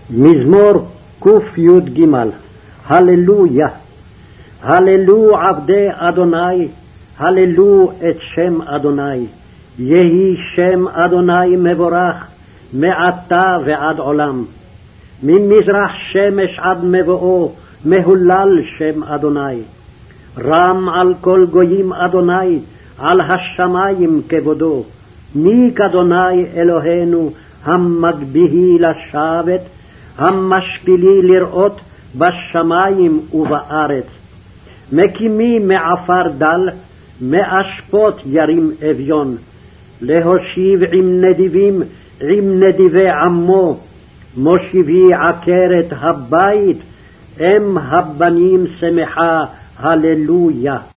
מזמור קי"ג. הללויה. הללו עבדי אדוני, הללו את שם אדוני. יהי שם אדוני מבורך, מעתה ועד עולם. ממזרח שמש עד מבואו, מהולל שם אדוני. רם על כל גויים אדוני, על השמים כבודו. מי כאדוני אלוהינו, המגביהי לשבת, המשפילי לראות בשמים ובארץ. מקימי מעפר דל, מאשפות ירים אביון. להושיב עם נדיבים, עם נדיבי עמו. מושיבי עקרת הבית, אם הבנים שמחה, הללויה.